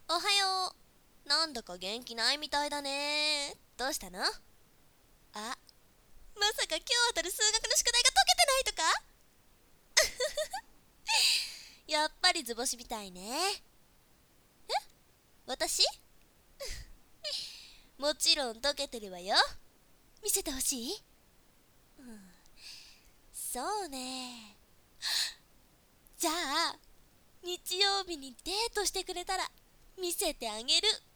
おはよう。なんだか元気ないみたいだね。どうしたの？あ、まさか今日当たる数学の宿題が解けてないとか？やっぱり図星みたいね。私もちろん解けてるわよ。見せてほしい？そうね。じゃあ日曜日にデートしてくれたら見せてあげる。